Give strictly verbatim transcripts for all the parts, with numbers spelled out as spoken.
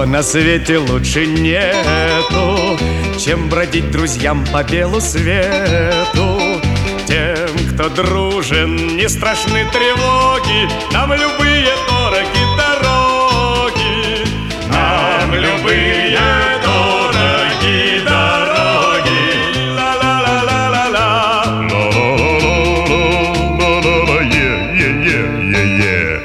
Ничего на свете лучше нету, чем бродить друзьям по белу свету. Тем, кто дружен, не страшны тревоги, нам любые дороги дороги, нам любые дороги дороги. Ла-ла-ла-ла-ла-ла, ла-ла-ла-ла-ла-ла-ла, е-е-е-е-е.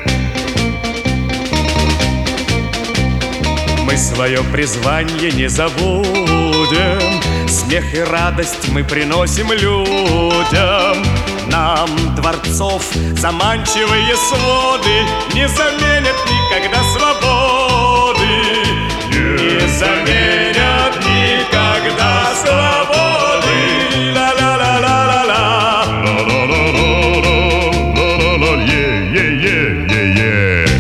Мы свое призвание не забудем, смех и радость мы приносим людям. Нам дворцов заманчивые своды не заменят никогда свободы, не заменят никогда свободы. Ла-ла-ла-ла-ла-ла, ла-ла-ла-ла-ла-ла-ла, е-е-е-е-е.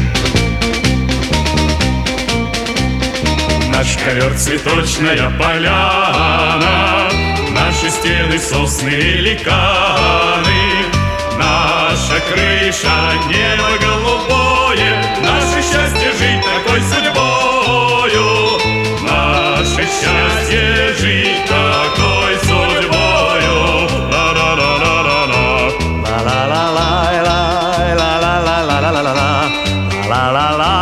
Наш ковер цветочная поляна, наши стены сосны и ликаны, наша крыша небо голубое, наше счастье жить такой судьбою, наше счастье жить такой судьбою. Ла-ла-ла-ла-ла-ла, ла-ла-ла-ла-ла-ла-ла-ла-ла-ла-ла-ла-ла-ла.